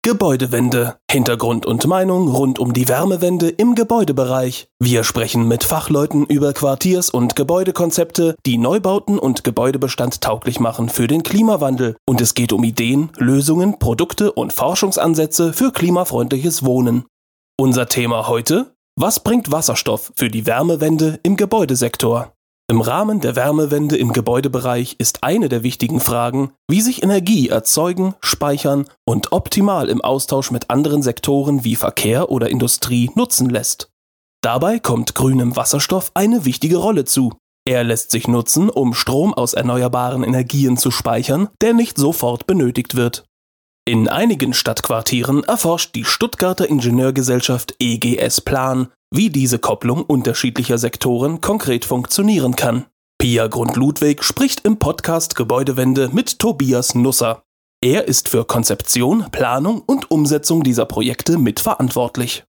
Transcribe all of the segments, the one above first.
Gebäudewende. Hintergrund und Meinung rund um die Wärmewende im Gebäudebereich. Wir sprechen mit Fachleuten über Quartiers- und Gebäudekonzepte, die Neubauten und Gebäudebestand tauglich machen für den Klimawandel. Und es geht um Ideen, Lösungen, Produkte und Forschungsansätze für klimafreundliches Wohnen. Unser Thema heute: Was bringt Wasserstoff für die Wärmewende im Gebäudesektor? Im Rahmen der Wärmewende im Gebäudebereich ist eine der wichtigen Fragen, wie sich Energie erzeugen, speichern und optimal im Austausch mit anderen Sektoren wie Verkehr oder Industrie nutzen lässt. Dabei kommt grünem Wasserstoff eine wichtige Rolle zu. Er lässt sich nutzen, um Strom aus erneuerbaren Energien zu speichern, der nicht sofort benötigt wird. In einigen Stadtquartieren erforscht die Stuttgarter Ingenieurgesellschaft EGS Plan, wie diese Kopplung unterschiedlicher Sektoren konkret funktionieren kann. Pia Grund-Ludwig spricht im Podcast Gebäudewende mit Tobias Nusser. Er ist für Konzeption, Planung und Umsetzung dieser Projekte mitverantwortlich.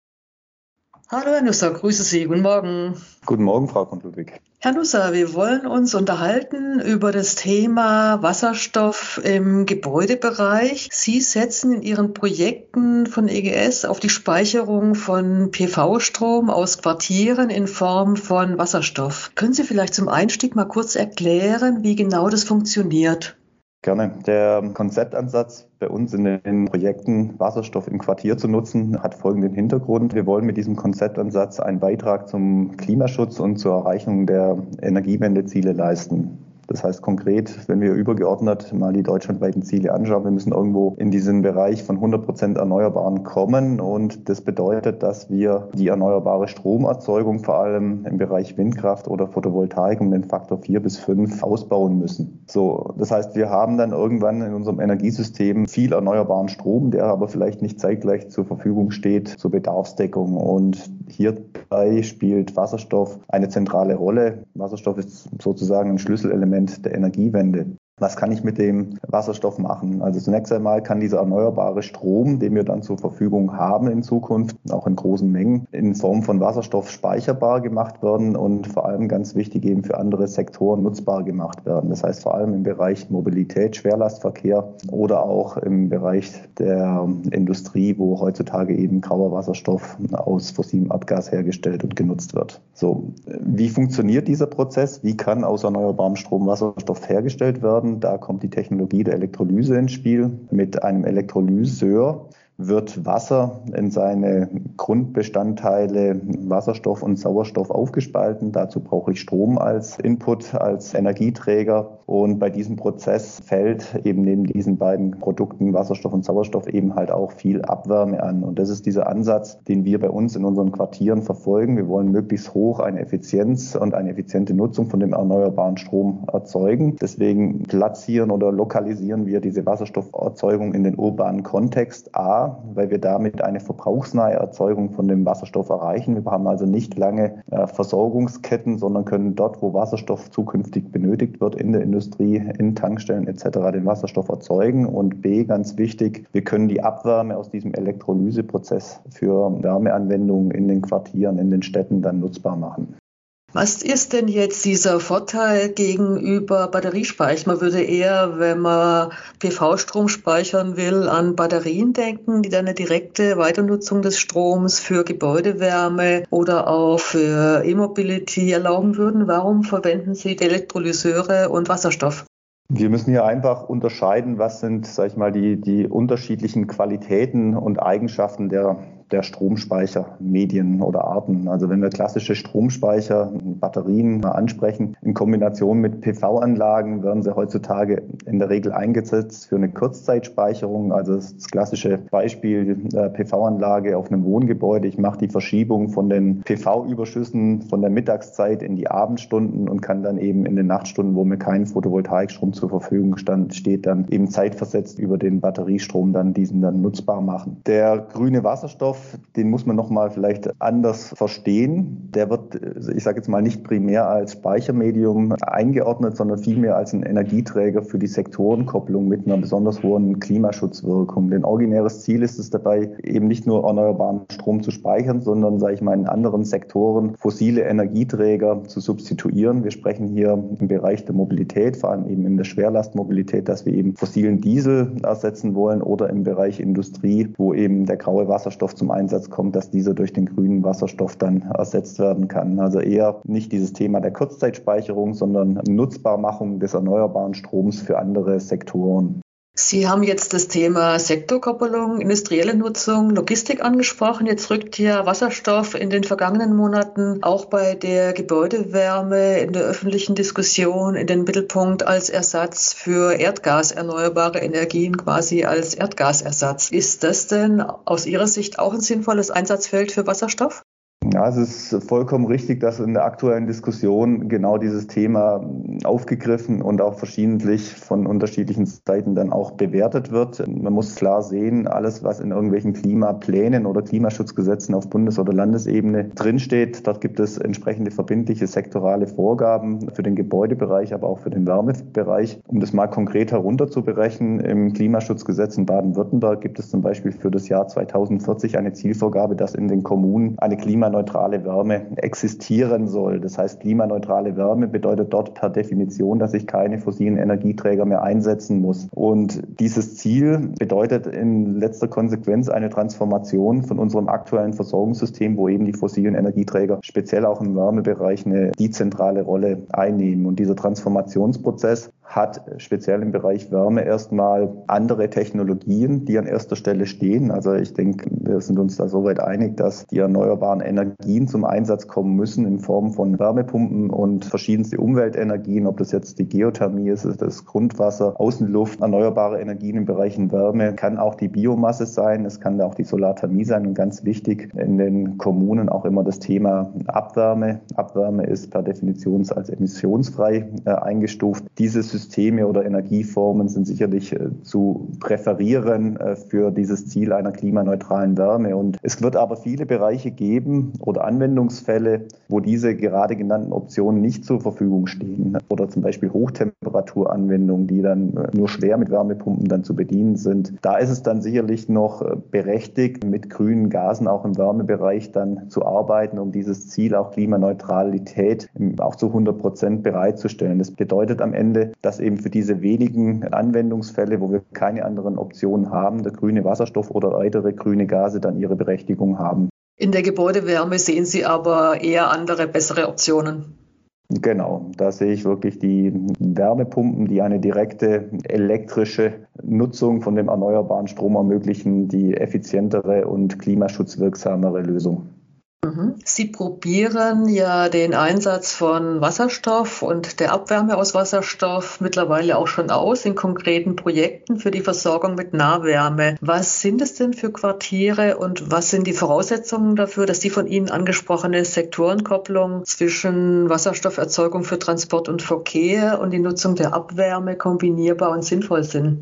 Hallo Herr Nusser, grüße Sie, guten Morgen. Guten Morgen, Frau Grund-Ludwig. Herr Nusser, wir wollen uns unterhalten über das Thema Wasserstoff im Gebäudebereich. Sie setzen in Ihren Projekten von EGS auf die Speicherung von PV-Strom aus Quartieren in Form von Wasserstoff. Können Sie vielleicht zum Einstieg mal kurz erklären, wie genau das funktioniert? Gerne. Der Konzeptansatz bei uns in den Projekten, Wasserstoff im Quartier zu nutzen, hat folgenden Hintergrund. Wir wollen mit diesem Konzeptansatz einen Beitrag zum Klimaschutz und zur Erreichung der Energiewendeziele leisten. Das heißt konkret, wenn wir übergeordnet mal die deutschlandweiten Ziele anschauen, wir müssen irgendwo in diesen Bereich von 100% Erneuerbaren kommen, und das bedeutet, dass wir die erneuerbare Stromerzeugung vor allem im Bereich Windkraft oder Photovoltaik um den Faktor 4 bis 5 ausbauen müssen. So, das heißt, wir haben dann irgendwann in unserem Energiesystem viel erneuerbaren Strom, der aber vielleicht nicht zeitgleich zur Verfügung steht zur Bedarfsdeckung, und hierbei spielt Wasserstoff eine zentrale Rolle. Wasserstoff ist sozusagen ein Schlüsselelement der Energiewende. Was kann ich mit dem Wasserstoff machen? Also zunächst einmal kann dieser erneuerbare Strom, den wir dann zur Verfügung haben in Zukunft, auch in großen Mengen, in Form von Wasserstoff speicherbar gemacht werden und vor allem ganz wichtig eben für andere Sektoren nutzbar gemacht werden. Das heißt vor allem im Bereich Mobilität, Schwerlastverkehr oder auch im Bereich der Industrie, wo heutzutage eben grauer Wasserstoff aus fossilem Erdgas hergestellt und genutzt wird. So, wie funktioniert dieser Prozess? Wie kann aus erneuerbarem Strom Wasserstoff hergestellt werden? Da kommt die Technologie der Elektrolyse ins Spiel. Mit einem Elektrolyseur wird Wasser in seine Grundbestandteile Wasserstoff und Sauerstoff aufgespalten. Dazu brauche ich Strom als Input, als Energieträger. Und bei diesem Prozess fällt eben neben diesen beiden Produkten Wasserstoff und Sauerstoff eben halt auch viel Abwärme an. Und das ist dieser Ansatz, den wir bei uns in unseren Quartieren verfolgen. Wir wollen möglichst hoch eine Effizienz und eine effiziente Nutzung von dem erneuerbaren Strom erzeugen. Deswegen platzieren oder lokalisieren wir diese Wasserstofferzeugung in den urbanen Kontext. Weil wir damit eine verbrauchsnahe Erzeugung von dem Wasserstoff erreichen. Wir haben also nicht lange Versorgungsketten, sondern können dort, wo Wasserstoff zukünftig benötigt wird, in der Industrie, in Tankstellen etc. den Wasserstoff erzeugen. Und B, ganz wichtig, wir können die Abwärme aus diesem Elektrolyseprozess für Wärmeanwendungen in den Quartieren, in den Städten dann nutzbar machen. Was ist denn jetzt dieser Vorteil gegenüber Batteriespeicher? Man würde eher, wenn man PV-Strom speichern will, an Batterien denken, die dann eine direkte Weiternutzung des Stroms für Gebäudewärme oder auch für E-Mobility erlauben würden. Warum verwenden Sie die Elektrolyseure und Wasserstoff? Wir müssen hier einfach unterscheiden, was sind, sag ich mal, die unterschiedlichen Qualitäten und Eigenschaften der Stromspeichermedien oder Arten. Also wenn wir klassische Stromspeicher, Batterien mal ansprechen, in Kombination mit PV-Anlagen werden sie heutzutage in der Regel eingesetzt für eine Kurzzeitspeicherung. Also das klassische Beispiel PV-Anlage auf einem Wohngebäude. Ich mache die Verschiebung von den PV-Überschüssen von der Mittagszeit in die Abendstunden und kann dann eben in den Nachtstunden, wo mir kein Photovoltaikstrom zur Verfügung steht, dann eben zeitversetzt über den Batteriestrom dann diesen dann nutzbar machen. Der grüne Wasserstoff Wasserstoff, den muss man nochmal vielleicht anders verstehen. Der wird, ich sage jetzt mal, nicht primär als Speichermedium eingeordnet, sondern vielmehr als ein Energieträger für die Sektorenkopplung mit einer besonders hohen Klimaschutzwirkung. Denn originäres Ziel ist es dabei, eben nicht nur erneuerbaren Strom zu speichern, sondern, sage ich mal, in anderen Sektoren fossile Energieträger zu substituieren. Wir sprechen hier im Bereich der Mobilität, vor allem eben in der Schwerlastmobilität, dass wir eben fossilen Diesel ersetzen wollen, oder im Bereich Industrie, wo eben der graue Wasserstoff zum Einsatz kommt, dass dieser durch den grünen Wasserstoff dann ersetzt werden kann. Also eher nicht dieses Thema der Kurzzeitspeicherung, sondern Nutzbarmachung des erneuerbaren Stroms für andere Sektoren. Sie haben jetzt das Thema Sektorkoppelung, industrielle Nutzung, Logistik angesprochen. Jetzt rückt ja Wasserstoff in den vergangenen Monaten auch bei der Gebäudewärme in der öffentlichen Diskussion in den Mittelpunkt als Ersatz für Erdgas, erneuerbare Energien quasi als Erdgasersatz. Ist das denn aus Ihrer Sicht auch ein sinnvolles Einsatzfeld für Wasserstoff? Ja, es ist vollkommen richtig, dass in der aktuellen Diskussion genau dieses Thema aufgegriffen und auch verschiedentlich von unterschiedlichen Seiten dann auch bewertet wird. Man muss klar sehen, alles, was in irgendwelchen Klimaplänen oder Klimaschutzgesetzen auf Bundes- oder Landesebene drinsteht, dort gibt es entsprechende verbindliche sektorale Vorgaben für den Gebäudebereich, aber auch für den Wärmebereich. Um das mal konkret herunterzubrechen, im Klimaschutzgesetz in Baden-Württemberg gibt es zum Beispiel für das Jahr 2040 eine Zielvorgabe, dass in den Kommunen eine klimaneutrale Wärme existieren soll. Das heißt, klimaneutrale Wärme bedeutet dort per Definition, dass ich keine fossilen Energieträger mehr einsetzen muss. Und dieses Ziel bedeutet in letzter Konsequenz eine Transformation von unserem aktuellen Versorgungssystem, wo eben die fossilen Energieträger speziell auch im Wärmebereich eine dezentrale Rolle einnehmen. Und dieser Transformationsprozess hat speziell im Bereich Wärme erstmal andere Technologien, die an erster Stelle stehen. Also ich denke, wir sind uns da soweit einig, dass die erneuerbaren Energien zum Einsatz kommen müssen in Form von Wärmepumpen und verschiedenste Umweltenergien, ob das jetzt die Geothermie ist, das Grundwasser, Außenluft, erneuerbare Energien im Bereich Wärme, kann auch die Biomasse sein, es kann auch die Solarthermie sein und ganz wichtig in den Kommunen auch immer das Thema Abwärme. Abwärme ist per Definition als emissionsfrei eingestuft. Diese Systeme oder Energieformen sind sicherlich zu präferieren für dieses Ziel einer klimaneutralen Wärme. Und es wird aber viele Bereiche geben oder Anwendungsfälle, wo diese gerade genannten Optionen nicht zur Verfügung stehen. Oder zum Beispiel Hochtemperaturanwendungen, die dann nur schwer mit Wärmepumpen dann zu bedienen sind. Da ist es dann sicherlich noch berechtigt, mit grünen Gasen auch im Wärmebereich dann zu arbeiten, um dieses Ziel auch Klimaneutralität auch zu 100% bereitzustellen. Das bedeutet am Ende, dass eben für diese wenigen Anwendungsfälle, wo wir keine anderen Optionen haben, der grüne Wasserstoff oder weitere grüne Gase dann ihre Berechtigung haben. In der Gebäudewärme sehen Sie aber eher andere, bessere Optionen. Genau, da sehe ich wirklich die Wärmepumpen, die eine direkte elektrische Nutzung von dem erneuerbaren Strom ermöglichen, die effizientere und klimaschutzwirksamere Lösung. Sie probieren ja den Einsatz von Wasserstoff und der Abwärme aus Wasserstoff mittlerweile auch schon aus in konkreten Projekten für die Versorgung mit Nahwärme. Was sind es denn für Quartiere und was sind die Voraussetzungen dafür, dass die von Ihnen angesprochene Sektorenkopplung zwischen Wasserstofferzeugung für Transport und Verkehr und die Nutzung der Abwärme kombinierbar und sinnvoll sind?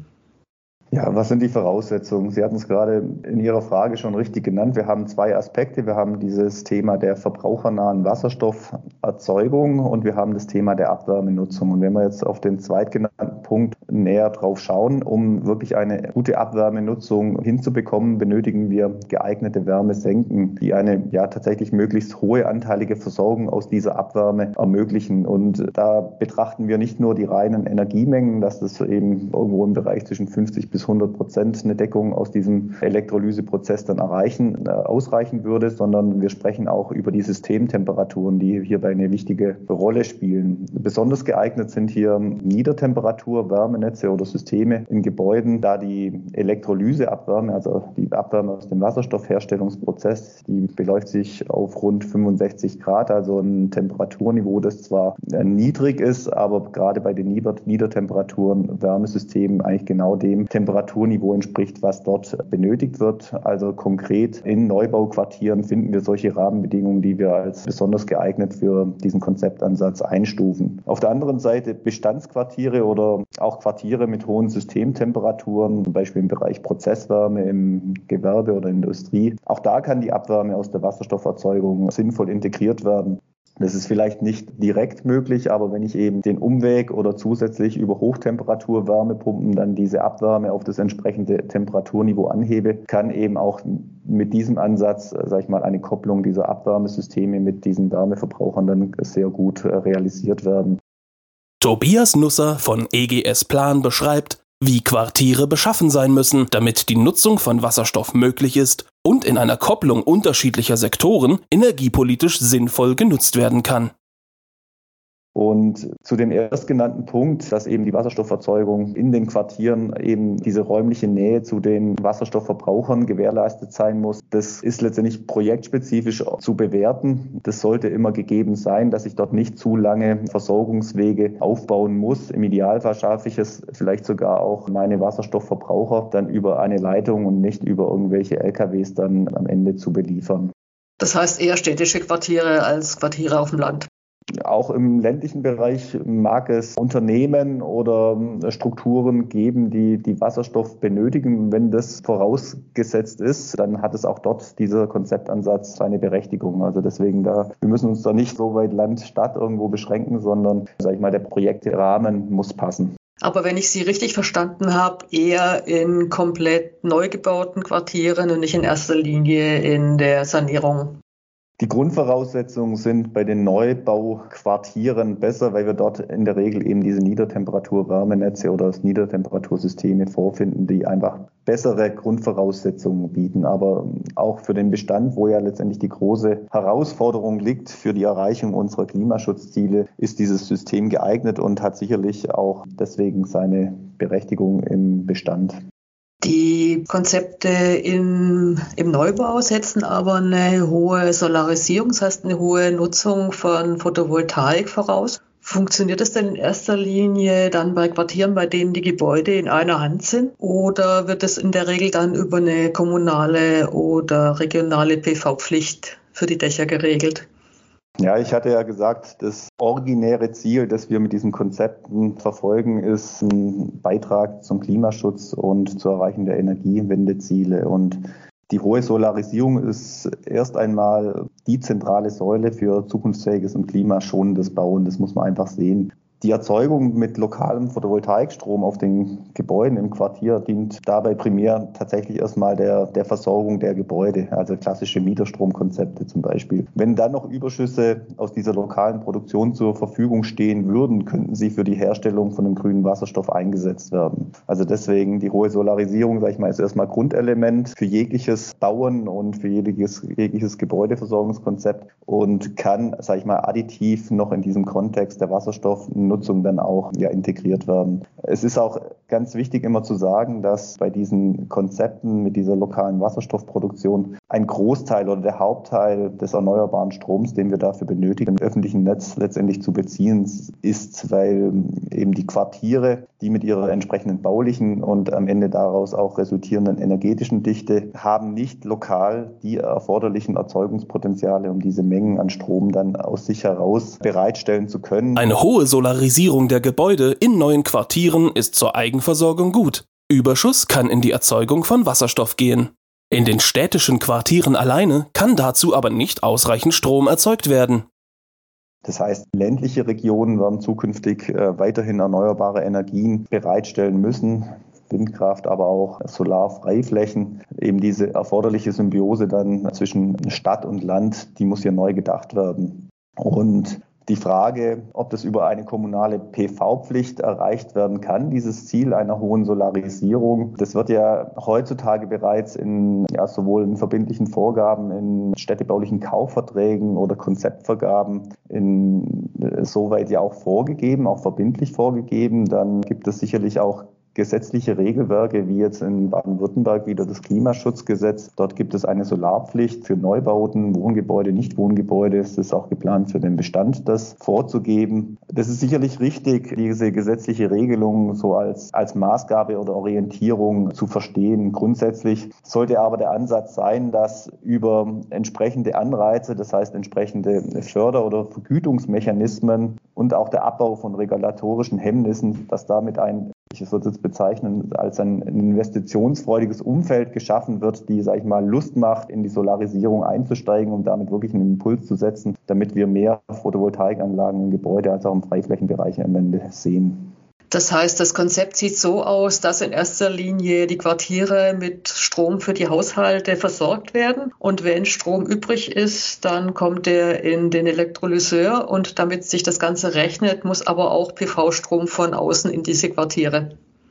Ja, was sind die Voraussetzungen? Sie hatten es gerade in Ihrer Frage schon richtig genannt. Wir haben zwei Aspekte. Wir haben dieses Thema der verbrauchernahen Wasserstofferzeugung und wir haben das Thema der Abwärmenutzung. Und wenn wir jetzt auf den zweitgenannten Punkt näher drauf schauen, um wirklich eine gute Abwärmenutzung hinzubekommen, benötigen wir geeignete Wärmesenken, die eine tatsächlich möglichst hohe anteilige Versorgung aus dieser Abwärme ermöglichen. Und da betrachten wir nicht nur die reinen Energiemengen, dass das eben irgendwo im Bereich zwischen 50 bis 100% eine Deckung aus diesem Elektrolyseprozess dann ausreichen würde, sondern wir sprechen auch über die Systemtemperaturen, die hierbei eine wichtige Rolle spielen. Besonders geeignet sind hier Niedertemperatur-Wärmenetze oder Systeme in Gebäuden, da die Elektrolyseabwärme, also die Abwärme aus dem Wasserstoffherstellungsprozess, die beläuft sich auf rund 65 Grad, also ein Temperaturniveau, das zwar niedrig ist, aber gerade bei den Niedertemperaturen Wärmesystemen eigentlich genau dem Temperaturniveau entspricht, was dort benötigt wird. Also konkret in Neubauquartieren finden wir solche Rahmenbedingungen, die wir als besonders geeignet für wir diesen Konzeptansatz einstufen. Auf der anderen Seite Bestandsquartiere oder auch Quartiere mit hohen Systemtemperaturen, zum Beispiel im Bereich Prozesswärme, im Gewerbe oder Industrie. Auch da kann die Abwärme aus der Wasserstofferzeugung sinnvoll integriert werden. Das ist vielleicht nicht direkt möglich, aber wenn ich eben den Umweg oder zusätzlich über Hochtemperatur-Wärmepumpen dann diese Abwärme auf das entsprechende Temperaturniveau anhebe, kann eben auch mit diesem Ansatz, eine Kopplung dieser Abwärmesysteme mit diesen Wärmeverbrauchern dann sehr gut realisiert werden. Tobias Nusser von EGS Plan beschreibt, wie Quartiere beschaffen sein müssen, damit die Nutzung von Wasserstoff möglich ist und in einer Kopplung unterschiedlicher Sektoren energiepolitisch sinnvoll genutzt werden kann. Und zu dem erstgenannten Punkt, dass eben die Wasserstofferzeugung in den Quartieren eben diese räumliche Nähe zu den Wasserstoffverbrauchern gewährleistet sein muss, das ist letztendlich projektspezifisch zu bewerten. Das sollte immer gegeben sein, dass ich dort nicht zu lange Versorgungswege aufbauen muss. Im Idealfall schaffe ich es vielleicht sogar auch, meine Wasserstoffverbraucher dann über eine Leitung und nicht über irgendwelche LKWs dann am Ende zu beliefern. Das heißt eher städtische Quartiere als Quartiere auf dem Land. Auch im ländlichen Bereich mag es Unternehmen oder Strukturen geben, die Wasserstoff benötigen. Wenn das vorausgesetzt ist, dann hat es auch dort dieser Konzeptansatz seine Berechtigung. Also deswegen wir müssen uns da nicht so weit Land, Stadt irgendwo beschränken, sondern, der Projektrahmen muss passen. Aber wenn ich Sie richtig verstanden habe, eher in komplett neu gebauten Quartieren und nicht in erster Linie in der Sanierung. Die Grundvoraussetzungen sind bei den Neubauquartieren besser, weil wir dort in der Regel eben diese Niedertemperatur-Wärmenetze oder Niedertemperatursysteme vorfinden, die einfach bessere Grundvoraussetzungen bieten. Aber auch für den Bestand, wo ja letztendlich die große Herausforderung liegt für die Erreichung unserer Klimaschutzziele, ist dieses System geeignet und hat sicherlich auch deswegen seine Berechtigung im Bestand. Die Konzepte im Neubau setzen aber eine hohe Solarisierung, das heißt eine hohe Nutzung von Photovoltaik voraus. Funktioniert das denn in erster Linie dann bei Quartieren, bei denen die Gebäude in einer Hand sind? Oder wird es in der Regel dann über eine kommunale oder regionale PV-Pflicht für die Dächer geregelt? Ja, ich hatte ja gesagt, das originäre Ziel, das wir mit diesen Konzepten verfolgen, ist ein Beitrag zum Klimaschutz und zur Erreichung der Energiewendeziele. Und die hohe Solarisierung ist erst einmal die zentrale Säule für zukunftsfähiges und klimaschonendes Bauen. Das muss man einfach sehen. Die Erzeugung mit lokalem Photovoltaikstrom auf den Gebäuden im Quartier dient dabei primär tatsächlich erstmal der Versorgung der Gebäude, also klassische Mieterstromkonzepte zum Beispiel. Wenn dann noch Überschüsse aus dieser lokalen Produktion zur Verfügung stehen würden, könnten sie für die Herstellung von dem grünen Wasserstoff eingesetzt werden. Also deswegen die hohe Solarisierung, ist erstmal Grundelement für jegliches Bauen und für jegliches Gebäudeversorgungskonzept und kann, additiv noch in diesem Kontext der Wasserstoffnutzung dann auch integriert werden. Es ist auch ganz wichtig immer zu sagen, dass bei diesen Konzepten mit dieser lokalen Wasserstoffproduktion ein Großteil oder der Hauptteil des erneuerbaren Stroms, den wir dafür benötigen, im öffentlichen Netz letztendlich zu beziehen ist, weil eben die Quartiere, die mit ihrer entsprechenden baulichen und am Ende daraus auch resultierenden energetischen Dichte, haben nicht lokal die erforderlichen Erzeugungspotenziale, um diese Mengen an Strom dann aus sich heraus bereitstellen zu können. Eine hohe Solarisierung der Gebäude in neuen Quartieren ist zur Eigenversorgung gut. Überschuss kann in die Erzeugung von Wasserstoff gehen. In den städtischen Quartieren alleine kann dazu aber nicht ausreichend Strom erzeugt werden. Das heißt, ländliche Regionen werden zukünftig weiterhin erneuerbare Energien bereitstellen müssen. Windkraft, aber auch Solarfreiflächen. Eben diese erforderliche Symbiose dann zwischen Stadt und Land, die muss hier neu gedacht werden. Und die Frage, ob das über eine kommunale PV-Pflicht erreicht werden kann, dieses Ziel einer hohen Solarisierung, das wird ja heutzutage bereits sowohl in verbindlichen Vorgaben, in städtebaulichen Kaufverträgen oder Konzeptvergaben insoweit ja auch vorgegeben, auch verbindlich vorgegeben. Dann gibt es sicherlich auch gesetzliche Regelwerke, wie jetzt in Baden-Württemberg wieder das Klimaschutzgesetz. Dort gibt es eine Solarpflicht für Neubauten, Wohngebäude, Nichtwohngebäude. Es ist auch geplant, für den Bestand das vorzugeben. Das ist sicherlich richtig, diese gesetzliche Regelung so als Maßgabe oder Orientierung zu verstehen. Grundsätzlich sollte aber der Ansatz sein, dass über entsprechende Anreize, das heißt entsprechende Förder- oder Vergütungsmechanismen und auch der Abbau von regulatorischen Hemmnissen, dass damit ich würde es jetzt bezeichnen, als ein investitionsfreudiges Umfeld geschaffen wird, die, sage ich mal, Lust macht, in die Solarisierung einzusteigen, um damit wirklich einen Impuls zu setzen, damit wir mehr Photovoltaikanlagen im Gebäude als auch im Freiflächenbereich am Ende sehen. Das heißt, das Konzept sieht so aus, dass in erster Linie die Quartiere mit Strom für die Haushalte versorgt werden. Und wenn Strom übrig ist, dann kommt er in den Elektrolyseur. Und damit sich das Ganze rechnet, muss aber auch PV-Strom von außen in diese Quartiere.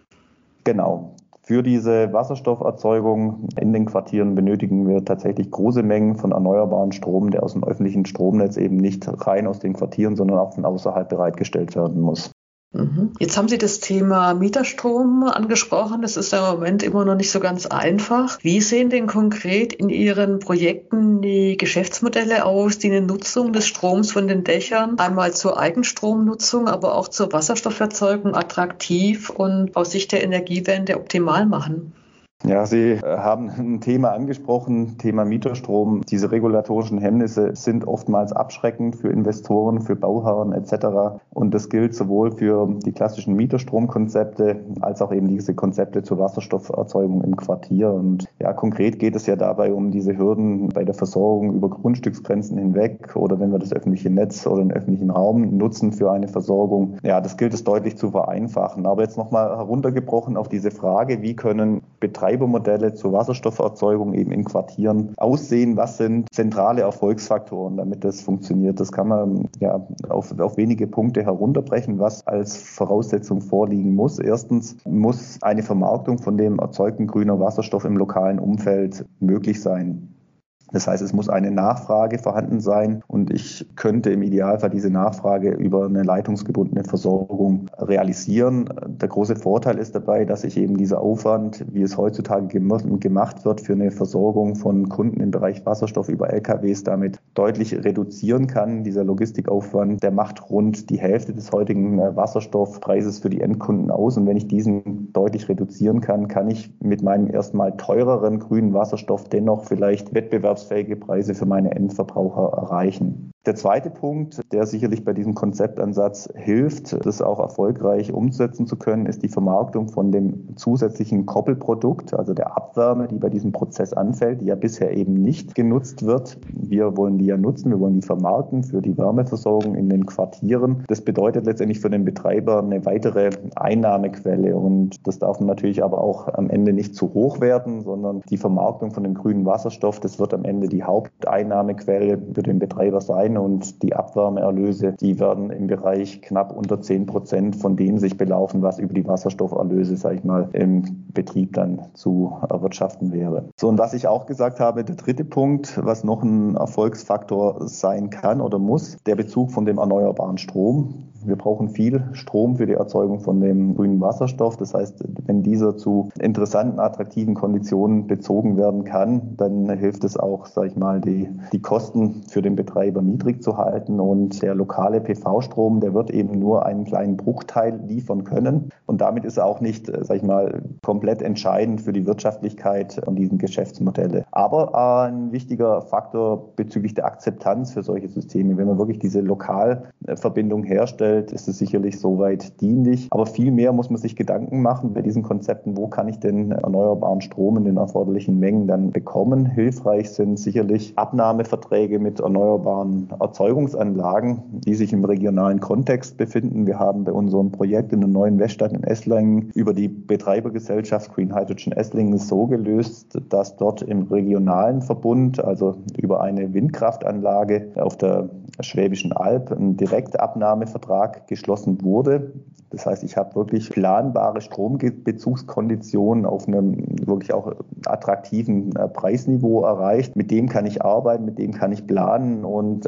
Genau. Für diese Wasserstofferzeugung in den Quartieren benötigen wir tatsächlich große Mengen von erneuerbaren Strom, der aus dem öffentlichen Stromnetz eben nicht rein aus den Quartieren, sondern auch von außerhalb bereitgestellt werden muss. Jetzt haben Sie das Thema Mieterstrom angesprochen. Das ist im Moment immer noch nicht so ganz einfach. Wie sehen denn konkret in Ihren Projekten die Geschäftsmodelle aus, die eine Nutzung des Stroms von den Dächern einmal zur Eigenstromnutzung, aber auch zur Wasserstofferzeugung attraktiv und aus Sicht der Energiewende optimal machen? Ja, Sie haben ein Thema angesprochen, Thema Mieterstrom. Diese regulatorischen Hemmnisse sind oftmals abschreckend für Investoren, für Bauherren etc. Und das gilt sowohl für die klassischen Mieterstromkonzepte als auch eben diese Konzepte zur Wasserstofferzeugung im Quartier. Und ja, konkret geht es ja dabei um diese Hürden bei der Versorgung über Grundstücksgrenzen hinweg oder wenn wir das öffentliche Netz oder den öffentlichen Raum nutzen für eine Versorgung. Ja, das gilt es deutlich zu vereinfachen. Aber jetzt nochmal heruntergebrochen auf diese Frage, wie können Betreibermodelle zur Wasserstofferzeugung eben in Quartieren aussehen? Was sind zentrale Erfolgsfaktoren, damit das funktioniert? Das kann man ja auf wenige Punkte herunterbrechen, was als Voraussetzung vorliegen muss. Erstens muss eine Vermarktung von dem erzeugten grüner Wasserstoff im lokalen Umfeld möglich sein. Das heißt, es muss eine Nachfrage vorhanden sein und ich könnte im Idealfall diese Nachfrage über eine leitungsgebundene Versorgung realisieren. Der große Vorteil ist dabei, dass ich eben dieser Aufwand, wie es heutzutage gemacht wird für eine Versorgung von Kunden im Bereich Wasserstoff über LKWs, damit deutlich reduzieren kann. Dieser Logistikaufwand, der macht rund die Hälfte des heutigen Wasserstoffpreises für die Endkunden aus. Und wenn ich diesen deutlich reduzieren kann, kann ich mit meinem erstmal teureren grünen Wasserstoff dennoch vielleicht wettbewerbsfähige Preise für meine Endverbraucher erreichen. Der zweite Punkt, der sicherlich bei diesem Konzeptansatz hilft, das auch erfolgreich umsetzen zu können, ist die Vermarktung von dem zusätzlichen Koppelprodukt, also der Abwärme, die bei diesem Prozess anfällt, die ja bisher eben nicht genutzt wird. Wir wollen die ja nutzen, wir wollen die vermarkten für die Wärmeversorgung in den Quartieren. Das bedeutet letztendlich für den Betreiber eine weitere Einnahmequelle und das darf natürlich aber auch am Ende nicht zu hoch werden, sondern die Vermarktung von dem grünen Wasserstoff, das wird am Ende die Haupteinnahmequelle für den Betreiber sein. Und die Abwärmeerlöse, die werden im Bereich knapp unter 10% von dem sich belaufen, was über die Wasserstofferlöse, sage ich mal, im Betrieb dann zu erwirtschaften wäre. So, und was ich auch gesagt habe, der dritte Punkt, was noch ein Erfolgsfaktor sein kann oder muss, der Bezug von dem erneuerbaren Strom. Wir brauchen viel Strom für die Erzeugung von dem grünen Wasserstoff. Das heißt, wenn dieser zu interessanten, attraktiven Konditionen bezogen werden kann, dann hilft es auch, sage ich mal, die Kosten für den Betreiber niedrig zu halten. Und der lokale PV-Strom, der wird eben nur einen kleinen Bruchteil liefern können. Und damit ist er auch nicht, sage ich mal, komplett entscheidend für die Wirtschaftlichkeit von diesen Geschäftsmodelle. Aber ein wichtiger Faktor bezüglich der Akzeptanz für solche Systeme, wenn man wirklich diese Lokalverbindung herstellt, ist es sicherlich soweit dienlich. Aber viel mehr muss man sich Gedanken machen bei diesen Konzepten, wo kann ich denn erneuerbaren Strom in den erforderlichen Mengen dann bekommen. Hilfreich sind sicherlich Abnahmeverträge mit erneuerbaren Erzeugungsanlagen, die sich im regionalen Kontext befinden. Wir haben bei unserem Projekt in der neuen Weststadt in Esslingen über die Betreibergesellschaft Green Hydrogen Esslingen so gelöst, dass dort im regionalen Verbund, also über eine Windkraftanlage auf der Schwäbischen Alb, ein Direktabnahmevertrag geschlossen wurde. Das heißt, ich habe wirklich planbare Strombezugskonditionen auf einem wirklich auch attraktiven Preisniveau erreicht. Mit dem kann ich arbeiten, mit dem kann ich planen und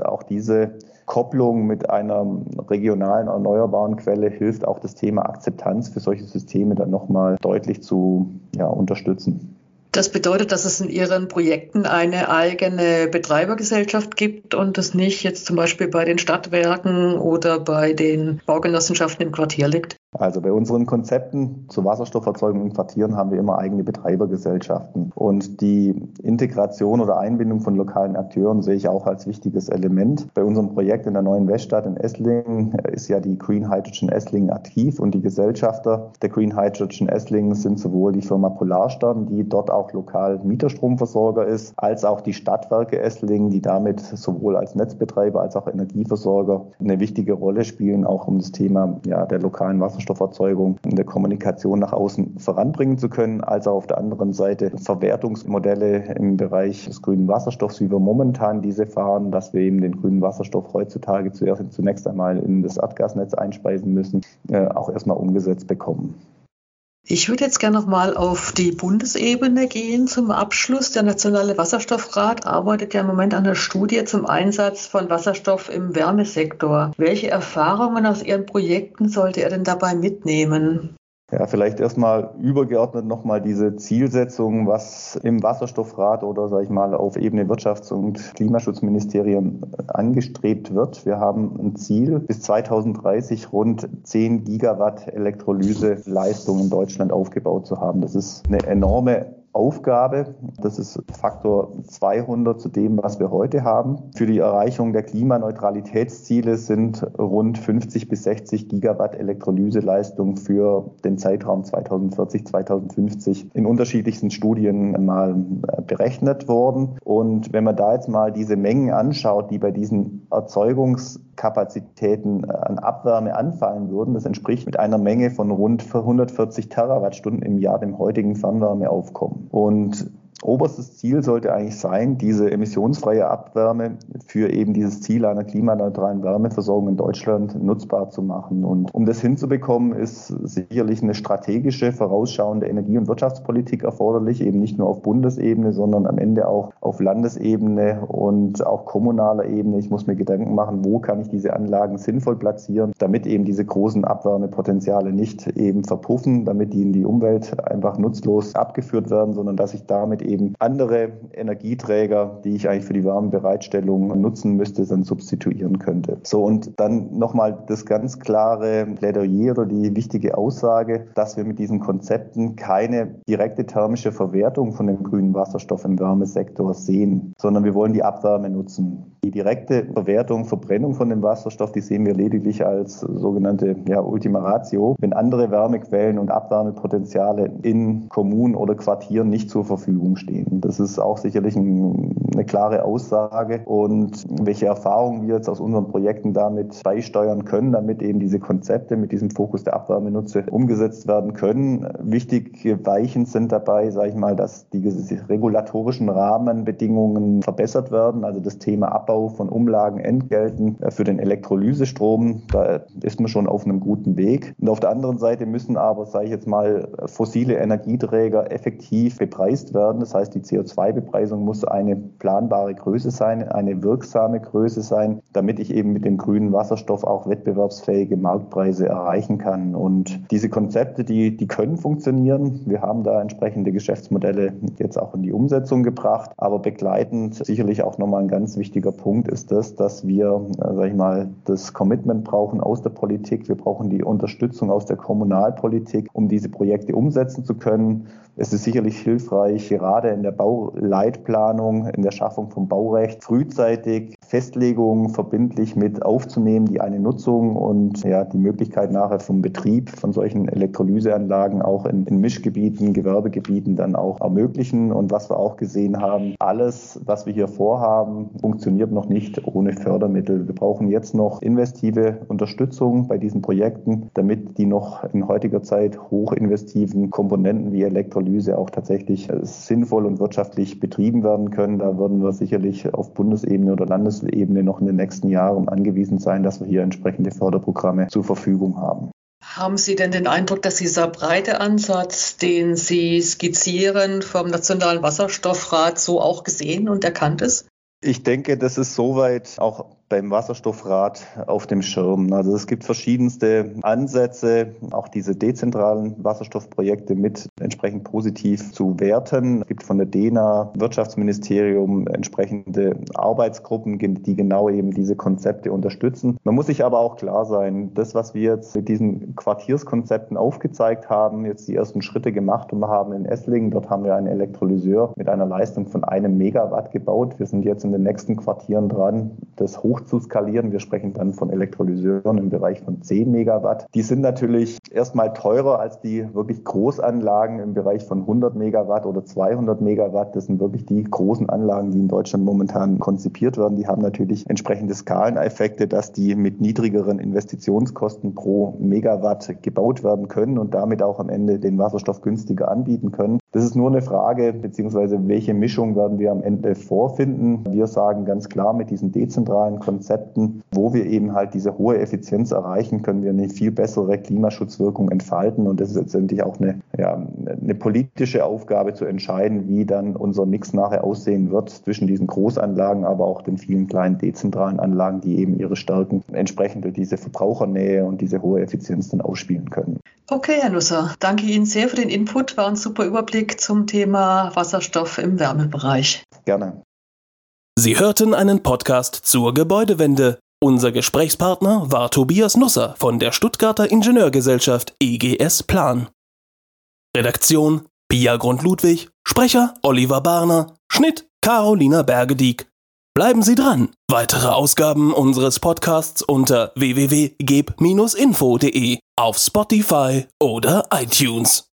auch diese Kopplung mit einer regionalen erneuerbaren Quelle hilft auch das Thema Akzeptanz für solche Systeme dann nochmal deutlich zu unterstützen. Das bedeutet, dass es in Ihren Projekten eine eigene Betreibergesellschaft gibt und es nicht jetzt zum Beispiel bei den Stadtwerken oder bei den Baugenossenschaften im Quartier liegt? Also bei unseren Konzepten zur Wasserstofferzeugung in Quartieren haben wir immer eigene Betreibergesellschaften. Und die Integration oder Einbindung von lokalen Akteuren sehe ich auch als wichtiges Element. Bei unserem Projekt in der Neuen Weststadt in Esslingen ist ja die Green Hydrogen Esslingen aktiv und die Gesellschafter der Green Hydrogen Esslingen sind sowohl die Firma Polarstern, die dort auch lokal Mieterstromversorger ist, als auch die Stadtwerke Esslingen, die damit sowohl als Netzbetreiber als auch Energieversorger eine wichtige Rolle spielen, auch um das Thema der lokalen Wasserstofferzeugung in der Kommunikation nach außen voranbringen zu können, als auch auf der anderen Seite Verwertungsmodelle im Bereich des grünen Wasserstoffs, wie wir momentan diese fahren, dass wir eben den grünen Wasserstoff heutzutage zunächst einmal in das Erdgasnetz einspeisen müssen, auch erstmal umgesetzt bekommen. Ich würde jetzt gerne nochmal auf die Bundesebene gehen zum Abschluss. Der Nationale Wasserstoffrat arbeitet ja im Moment an einer Studie zum Einsatz von Wasserstoff im Wärmesektor. Welche Erfahrungen aus Ihren Projekten sollte er denn dabei mitnehmen? Ja, vielleicht erstmal übergeordnet nochmal diese Zielsetzung, was im Wasserstoffrat oder sage ich mal auf Ebene Wirtschafts- und Klimaschutzministerien angestrebt wird. Wir haben ein Ziel, bis 2030 rund 10 Gigawatt Elektrolyseleistung in Deutschland aufgebaut zu haben. Das ist eine enorme Aufgabe. Das ist Faktor 200 zu dem, was wir heute haben. Für die Erreichung der Klimaneutralitätsziele sind rund 50 bis 60 Gigawatt Elektrolyseleistung für den Zeitraum 2040, 2050 in unterschiedlichsten Studien mal berechnet worden. Und wenn man da jetzt mal diese Mengen anschaut, die bei diesen Erzeugungskapazitäten an Abwärme anfallen würden, das entspricht mit einer Menge von rund 140 Terawattstunden im Jahr dem heutigen Fernwärmeaufkommen. Und oberstes Ziel sollte eigentlich sein, diese emissionsfreie Abwärme für eben dieses Ziel einer klimaneutralen Wärmeversorgung in Deutschland nutzbar zu machen. Und um das hinzubekommen, ist sicherlich eine strategische, vorausschauende Energie- und Wirtschaftspolitik erforderlich, eben nicht nur auf Bundesebene, sondern am Ende auch auf Landesebene und auch kommunaler Ebene. Ich muss mir Gedanken machen, wo kann ich diese Anlagen sinnvoll platzieren, damit eben diese großen Abwärmepotenziale nicht eben verpuffen, damit die in die Umwelt einfach nutzlos abgeführt werden, sondern dass ich damit eben andere Energieträger, die ich eigentlich für die Wärmebereitstellung nutzen müsste, dann substituieren könnte. So, und dann nochmal das ganz klare Plädoyer oder die wichtige Aussage, dass wir mit diesen Konzepten keine direkte thermische Verwertung von dem grünen Wasserstoff im Wärmesektor sehen, sondern wir wollen die Abwärme nutzen. Die direkte Verwertung, Verbrennung von dem Wasserstoff, die sehen wir lediglich als sogenannte Ultima Ratio, wenn andere Wärmequellen und Abwärmepotenziale in Kommunen oder Quartieren nicht zur Verfügung stehen. Das ist auch sicherlich eine klare Aussage. Und welche Erfahrungen wir jetzt aus unseren Projekten damit beisteuern können, damit eben diese Konzepte mit diesem Fokus der Abwärmenutze umgesetzt werden können. Wichtige Weichen sind dabei, sage ich mal, dass die regulatorischen Rahmenbedingungen verbessert werden, also das Thema Abbau von Umlagen, Entgelten für den Elektrolysestrom, da ist man schon auf einem guten Weg. Und auf der anderen Seite müssen aber, sage ich jetzt mal, fossile Energieträger effektiv bepreist werden. Das heißt, die CO2-Bepreisung muss eine planbare Größe sein, eine wirksame Größe sein, damit ich eben mit dem grünen Wasserstoff auch wettbewerbsfähige Marktpreise erreichen kann. Und diese Konzepte, die können funktionieren. Wir haben da entsprechende Geschäftsmodelle jetzt auch in die Umsetzung gebracht. Aber begleitend sicherlich auch nochmal ein ganz wichtiger Punkt ist das, dass wir, sage ich mal, das Commitment brauchen aus der Politik. Wir brauchen die Unterstützung aus der Kommunalpolitik, um diese Projekte umsetzen zu können. Es ist sicherlich hilfreich, gerade in der Bauleitplanung, in der Schaffung von Baurecht, frühzeitig Festlegungen verbindlich mit aufzunehmen, die eine Nutzung und die Möglichkeit nachher vom Betrieb von solchen Elektrolyseanlagen auch in Mischgebieten, Gewerbegebieten dann auch ermöglichen. Und was wir auch gesehen haben, alles, was wir hier vorhaben, funktioniert noch nicht ohne Fördermittel. Wir brauchen jetzt noch investive Unterstützung bei diesen Projekten, damit die noch in heutiger Zeit hochinvestiven Komponenten wie Elektrolyse auch tatsächlich sinnvoll und wirtschaftlich betrieben werden können. Da würden wir sicherlich auf Bundesebene oder Landesebene noch in den nächsten Jahren angewiesen sein, dass wir hier entsprechende Förderprogramme zur Verfügung haben. Haben Sie denn den Eindruck, dass dieser breite Ansatz, den Sie skizzieren, vom Nationalen Wasserstoffrat so auch gesehen und erkannt ist? Ich denke, das ist soweit auch beim Wasserstoffrad auf dem Schirm. Also es gibt verschiedenste Ansätze, auch diese dezentralen Wasserstoffprojekte mit entsprechend positiv zu werten. Es gibt von der DENA, Wirtschaftsministerium, entsprechende Arbeitsgruppen, die genau eben diese Konzepte unterstützen. Man muss sich aber auch klar sein, das, was wir jetzt mit diesen Quartierskonzepten aufgezeigt haben, jetzt die ersten Schritte gemacht und haben in Esslingen, dort haben wir einen Elektrolyseur mit einer Leistung von 1 Megawatt gebaut. Wir sind jetzt in den nächsten Quartieren dran, das hoch zu skalieren. Wir sprechen dann von Elektrolyseuren im Bereich von 10 Megawatt. Die sind natürlich erstmal teurer als die wirklich Großanlagen im Bereich von 100 Megawatt oder 200 Megawatt. Das sind wirklich die großen Anlagen, die in Deutschland momentan konzipiert werden. Die haben natürlich entsprechende Skaleneffekte, dass die mit niedrigeren Investitionskosten pro Megawatt gebaut werden können und damit auch am Ende den Wasserstoff günstiger anbieten können. Das ist nur eine Frage, beziehungsweise welche Mischung werden wir am Ende vorfinden. Wir sagen ganz klar, mit diesen dezentralen Konzepten, wo wir eben halt diese hohe Effizienz erreichen, können wir eine viel bessere Klimaschutzwirkung entfalten. Und das ist letztendlich auch eine politische Aufgabe zu entscheiden, wie dann unser Mix nachher aussehen wird zwischen diesen Großanlagen, aber auch den vielen kleinen dezentralen Anlagen, die eben ihre Stärken entsprechend durch diese Verbrauchernähe und diese hohe Effizienz dann ausspielen können. Okay, Herr Nusser, danke Ihnen sehr für den Input. War ein super Überblick zum Thema Wasserstoff im Wärmebereich. Gerne. Sie hörten einen Podcast zur Gebäudewende. Unser Gesprächspartner war Tobias Nusser von der Stuttgarter Ingenieurgesellschaft EGS Plan. Redaktion Pia Grund-Ludwig, Sprecher Oliver Barner, Schnitt Carolina Bergedieck. Bleiben Sie dran. Weitere Ausgaben unseres Podcasts unter www.geb-info.de, auf Spotify oder iTunes.